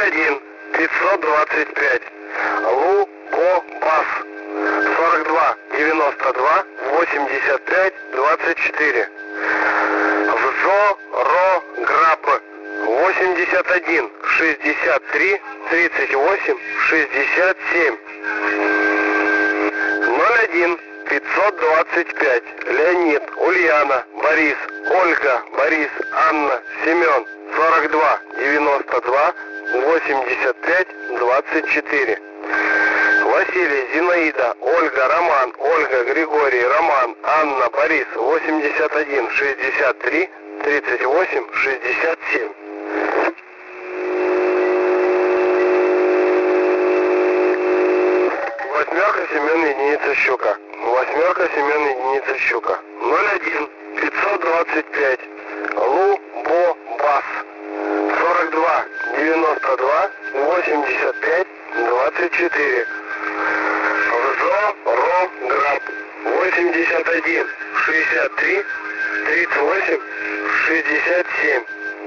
01 525 Лукобас 42 92 85 24. Взорограб 81 63 38 67. 01 525 Леонид, Ульяна, Борис, Ольга, Борис, Анна, Семен 42 92 85 24. Василий, Зинаида, Ольга, Роман, Ольга, Григорий, Роман, Анна, Борис 81 63 38 67. Восьмерка, Семен, единица, щука. Восьмерка, Семен, единица, щука. 01 525 Лубобас 42 92 85 24. Взорограб 81 63 38 67.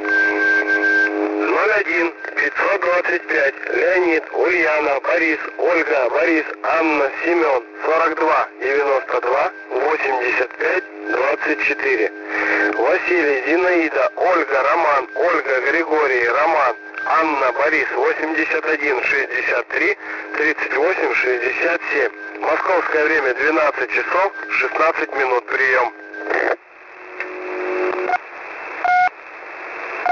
01 525 Леонид, Ульяна, Борис, Ольга, Борис, Анна, Семен 42 92 85 24. Василий, Зинаида, Ольга, Роман, Ольга, Григорий, Роман, Анна, Борис 81 63 38 67. Московское время 12 часов 16 минут. Прием.